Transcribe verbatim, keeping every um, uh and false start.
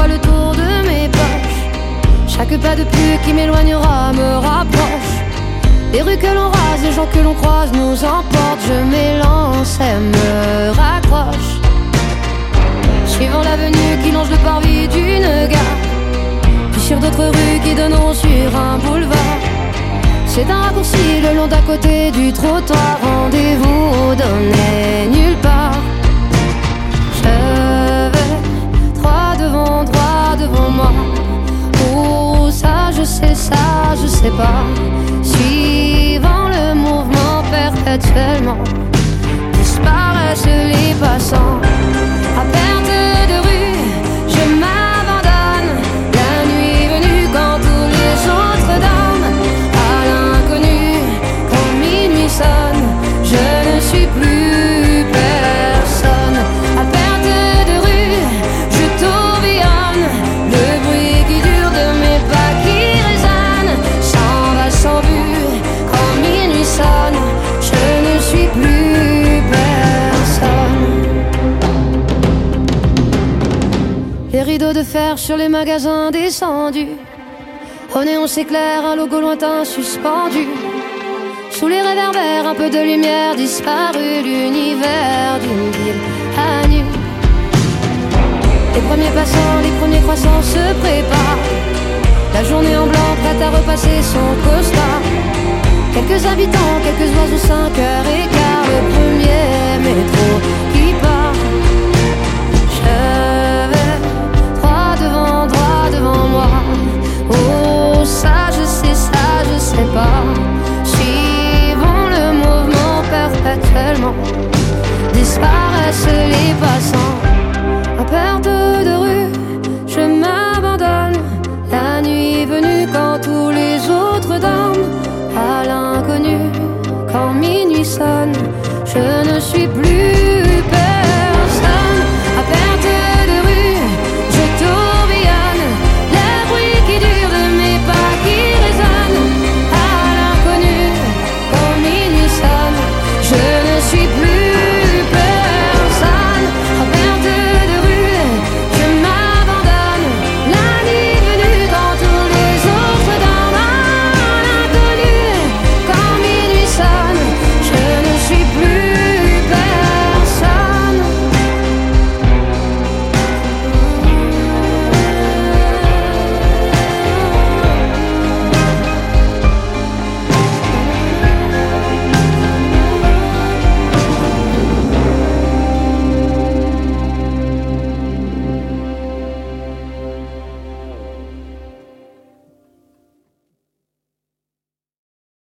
fois le tour de mes poches. Chaque pas de plus qui m'éloignera me rapproche. Les rues que l'on rase, les gens que l'on croise nous emportent. Je m'élance et me raccroche, suivant l'avenue qui longe le parvis d'une gare, puis sur d'autres rues qui donnent sur un boulevard. C'est un raccourci le long d'à côté du trottoir. Rendez-vous donné nulle part. Je vais droit devant, droit devant moi. Oh ça je sais, ça je sais pas. Suivant le mouvement perpétuellement, disparaissent les passants. À perte de rue, je m'abandonne. La nuit venue quand tous les autres dorment. À l'inconnu, quand minuit sonne, je ne suis plus personne. À perte de rue, je tourbillonne. Le bruit qui dure de mes pas qui résonne s'en va sans but. Quand minuit sonne, je ne suis plus personne. Les rideaux de fer sur les magasins descendus. Au néon s'éclaire un logo lointain suspendu. Sous les réverbères, un peu de lumière disparue. L'univers d'une ville à nu. Les premiers passants, les premiers croissants se préparent. La journée en blanc prête à repasser son costard. Quelques habitants, quelques oiseaux, cinq heures et quart. Le premier métro qui part. Je vais droit devant, droit devant moi. Oh ça je sais, ça je sais pas. Suivons le mouvement perpétuellement, disparaissent les passants. À perte de rue, je m'abandonne. La nuit venue quand tous les autres dorment. À l'inconnu, quand minuit sonne, je ne suis plus